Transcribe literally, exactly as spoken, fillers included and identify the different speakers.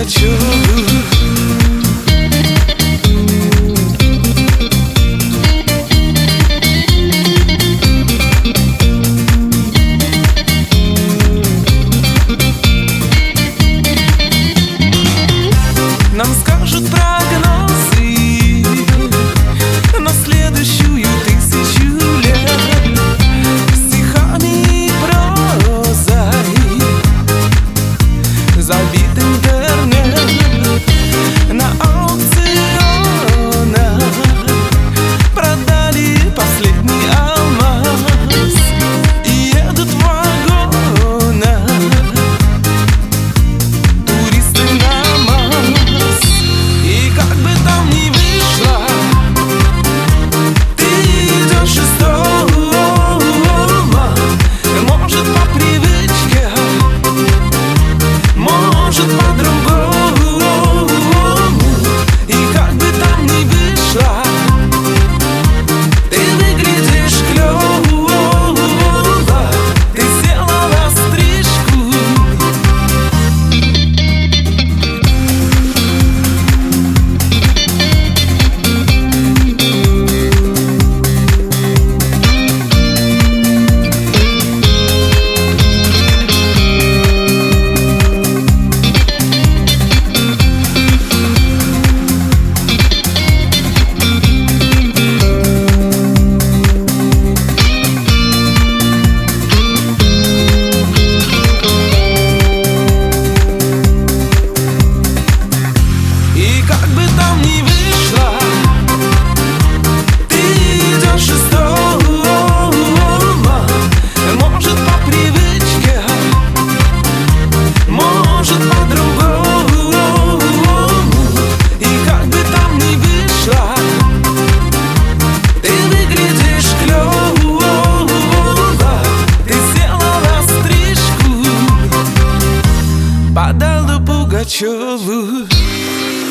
Speaker 1: Пугачеву. Нам скажут прогнозы на следующую тысячу лет стихами и прозой забит интернет. На аукционах продали последний алмаз и едут в вагонах туристы на Марс. И как бы там ни вышло, ты идешь из дома, может по привычке, может по-другому. И как бы там ни вышло, ты выглядишь клёво, ты сделала стрижку. И как бы там ни вышло, ты идешь из дома, может по привычке, может по-другому. И как бы там ни вышло, ты выглядишь клёво, ты сделала стрижку под Аллу Пугачеву.